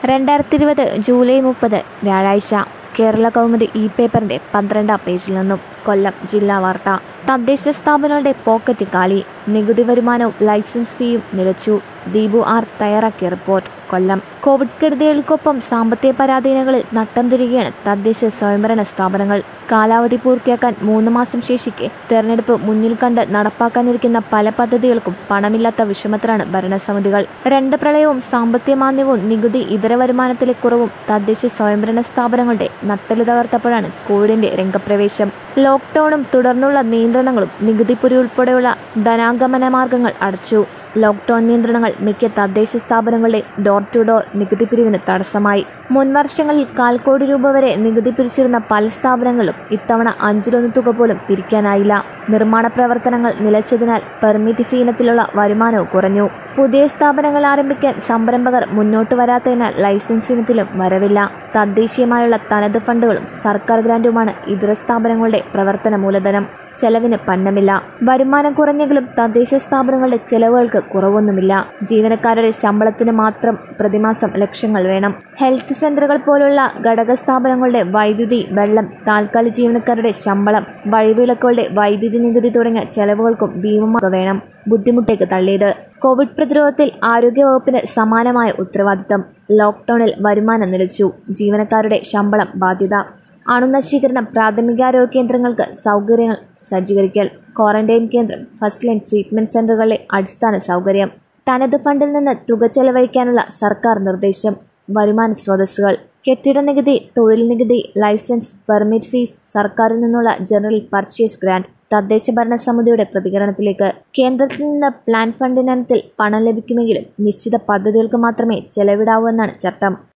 2020 July 30 വ്യാഴാഴ്ച കേരള കൗമുദി പേപ്പറിന്റെ 12-ാം പേജിൽ നിന്നും കൊല്ലം ജില്ലാ വാർത്ത. തദ്ദേശ സ്ഥാപനങ്ങളുടെ പോക്കറ്റ് കാലി, നികുതി വരുമാനവും ലൈസൻസ് ഫീയും നിലച്ചു. ദീപു ആർ തയ്യാറാക്കിയ റിപ്പോർട്ട്. കൊല്ലം. കോവിഡ് കെടുതികൾക്കൊപ്പം സാമ്പത്തിക പരാധീനതകളിൽ നട്ടം തിരികെയാണ് തദ്ദേശ സ്വയംഭരണ സ്ഥാപനങ്ങൾ. കാലാവധി പൂർത്തിയാക്കാൻ 3 മാസം ശേഷിക്കെ തെരഞ്ഞെടുപ്പ് മുന്നിൽ കണ്ട് നടപ്പാക്കാനിരിക്കുന്ന പല പദ്ധതികൾക്കും പണമില്ലാത്ത വിഷമത്തിലാണ് ഭരണസമിതികൾ. 2 പ്രളയവും സാമ്പത്തിക മാന്ദ്യവും നികുതി ഇതര വരുമാനത്തിലെ കുറവും തദ്ദേശ സ്വയംഭരണ സ്ഥാപനങ്ങളുടെ നട്ടെല്ല് തകർത്തപ്പോഴാണ് കോവിഡിന്റെ രംഗപ്രവേശം. ലോക്ക്ഡൌണും തുടർന്നുള്ള നിയന്ത്രണങ്ങളും നികുതിപ്പുരി ഉൾപ്പെടെയുള്ള ധനാഗമന മാർഗങ്ങൾ അടച്ചു. ലോക്ക്ഡൌൺ നിയന്ത്രണങ്ങൾ മിക്ക തദ്ദേശ സ്ഥാപനങ്ങളുടെ ഡോർ ടു ഡോർ നികുതി പിരിവിന് തടസ്സമായി. മുൻവർഷങ്ങളിൽ 1/4 കോടി രൂപ വരെ നികുതി പിരിച്ചിരുന്ന പല സ്ഥാപനങ്ങളും ഇത്തവണ 5-ലൊന്ന് തുക പോലും പിരിക്കാനായില്ല. നിർമ്മാണ പ്രവർത്തനങ്ങൾ നിലച്ചതിനാൽ പെർമിറ്റ് ഫീ ഇനത്തിലുള്ള വരുമാനവും കുറഞ്ഞു. പുതിയ സ്ഥാപനങ്ങൾ ആരംഭിക്കാൻ സംരംഭകർ മുന്നോട്ട് വരാത്തതിനാൽ ലൈസൻസ് ഇനത്തിലും വരവില്ല. തദ്ദേശീയമായുള്ള തനത് ഫണ്ടുകളും സർക്കാർ ഗ്രാന്റുമാണ് ഇതര സ്ഥാപനങ്ങളുടെ പ്രവർത്തന മൂലധനം. ചെലവിന് പന്നമില്ല. വരുമാനം കുറഞ്ഞെങ്കിലും തദ്ദേശ സ്ഥാപനങ്ങളുടെ ചെലവുകൾക്ക് കുറവൊന്നുമില്ല. ജീവനക്കാരുടെ ശമ്പളത്തിന് മാത്രം പ്രതിമാസം ലക്ഷങ്ങൾ വേണം. ഹെൽത്ത് സെന്ററുകൾ പോലുള്ള ഘടക സ്ഥാപനങ്ങളുടെ വൈദ്യുതി, വെള്ളം, താൽക്കാലിക ജീവനക്കാരുടെ ശമ്പളം, വഴിവിളക്കുകളുടെ വൈദ്യുതി നികുതി തുടങ്ങിയ ചെലവുകൾക്കും ഭീമമായ വേണം. ബുദ്ധിമുട്ടേക്ക് തള്ളിയത് കോവിഡ് പ്രതിരോധത്തിൽ ആരോഗ്യവകുപ്പിന് സമാനമായ ഉത്തരവാദിത്തം. ലോക്ക്ഡൌണിൽ വരുമാനം നിലച്ചു. ജീവനക്കാരുടെ ശമ്പളം ബാധ്യത. അണുനശീകരണം, പ്രാഥമികാരോഗ്യ കേന്ദ്രങ്ങൾക്ക് സൗകര്യങ്ങൾ സജ്ജീകരിക്കൽ, ക്വാറന്റൈൻ കേന്ദ്രം, ഫസ്റ്റ് ലൈൻ ട്രീറ്റ്മെന്റ് സെന്ററുകളിലെ അടിസ്ഥാന സൗകര്യം. തനത് ഫണ്ടിൽ നിന്ന് തുക ചെലവഴിക്കാനുള്ള സർക്കാർ നിർദ്ദേശം. വരുമാന സ്രോതസ്സുകൾ: കെട്ടിട നികുതി, തൊഴിൽ നികുതി, ലൈസൻസ്, പെർമിറ്റ് ഫീസ്, സർക്കാരിൽ നിന്നുള്ള ജനറൽ പർച്ചേസ് ഗ്രാന്റ്. തദ്ദേശ ഭരണ സമിതിയുടെ പ്രതികരണത്തിലേക്ക്. കേന്ദ്രത്തിൽ നിന്ന് പ്ലാൻ ഫണ്ട് ഇനത്തിൽ പണം ലഭിക്കുമെങ്കിലും നിശ്ചിത പദ്ധതികൾക്ക് മാത്രമേ ചെലവിടാവൂ എന്നാണ് ചട്ടം.